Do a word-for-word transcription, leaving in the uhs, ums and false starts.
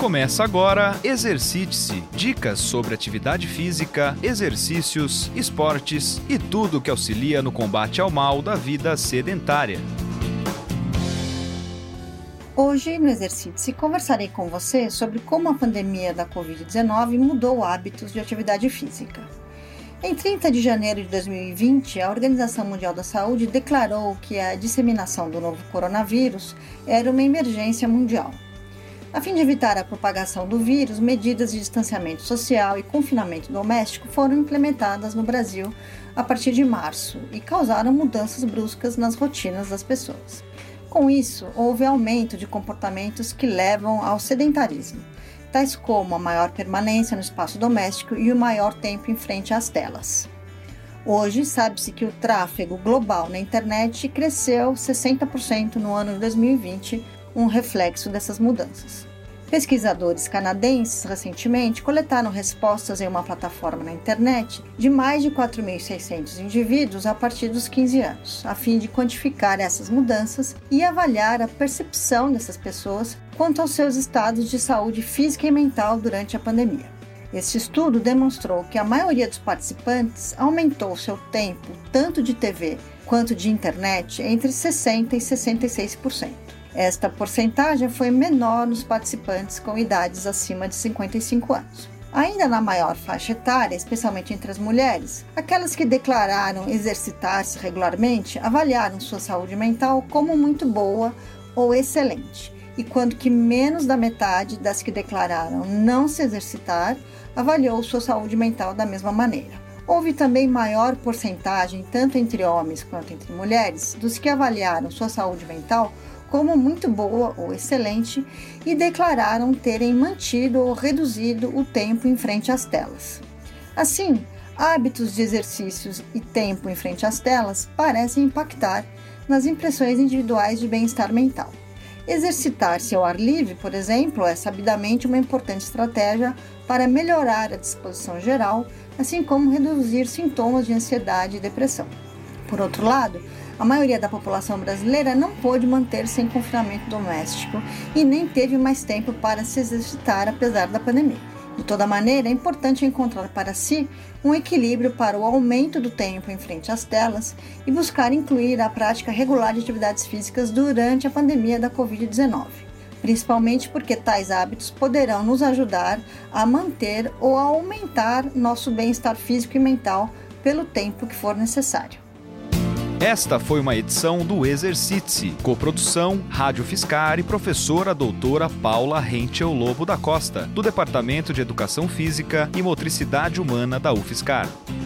Começa agora Exercite-se, dicas sobre atividade física, exercícios, esportes e tudo que auxilia no combate ao mal da vida sedentária. Hoje, no Exercite-se, conversarei com você sobre como a pandemia da covid dezenove mudou hábitos de atividade física. Em trinta de janeiro de dois mil e vinte, a Organização Mundial da Saúde declarou que a disseminação do novo coronavírus era uma emergência mundial. A fim de evitar a propagação do vírus, medidas de distanciamento social e confinamento doméstico foram implementadas no Brasil a partir de março e causaram mudanças bruscas nas rotinas das pessoas. Com isso, houve aumento de comportamentos que levam ao sedentarismo, tais como a maior permanência no espaço doméstico e o maior tempo em frente às telas. Hoje, sabe-se que o tráfego global na internet cresceu sessenta por cento no ano de dois mil e vinte, um reflexo dessas mudanças. Pesquisadores canadenses, recentemente, coletaram respostas em uma plataforma na internet de mais de quatro mil e seiscentos indivíduos a partir dos quinze anos, a fim de quantificar essas mudanças e avaliar a percepção dessas pessoas quanto aos seus estados de saúde física e mental durante a pandemia. Este estudo demonstrou que a maioria dos participantes aumentou seu tempo tanto de T V quanto de internet entre sessenta por cento e sessenta e seis por cento. Esta porcentagem foi menor nos participantes com idades acima de cinquenta e cinco anos. Ainda na maior faixa etária, especialmente entre as mulheres, aquelas que declararam exercitar-se regularmente avaliaram sua saúde mental como muito boa ou excelente, enquanto que menos da metade das que declararam não se exercitar avaliou sua saúde mental da mesma maneira. Houve também maior porcentagem, tanto entre homens quanto entre mulheres, dos que avaliaram sua saúde mental como muito boa ou excelente e declararam terem mantido ou reduzido o tempo em frente às telas. Assim, hábitos de exercícios e tempo em frente às telas parecem impactar nas impressões individuais de bem-estar mental. Exercitar-se ao ar livre, por exemplo, é sabidamente uma importante estratégia para melhorar a disposição geral, assim como reduzir sintomas de ansiedade e depressão. Por outro lado, a maioria da população brasileira não pôde manter-se em confinamento doméstico e nem teve mais tempo para se exercitar apesar da pandemia. De toda maneira, é importante encontrar para si um equilíbrio para o aumento do tempo em frente às telas e buscar incluir a prática regular de atividades físicas durante a pandemia da covid dezenove, principalmente porque tais hábitos poderão nos ajudar a manter ou a aumentar nosso bem-estar físico e mental pelo tempo que for necessário. Esta foi uma edição do Exercite-se, coprodução Rádio Fiscar e professora doutora Paula Henschel Lobo da Costa, do Departamento de Educação Física e Motricidade Humana da UFSCar.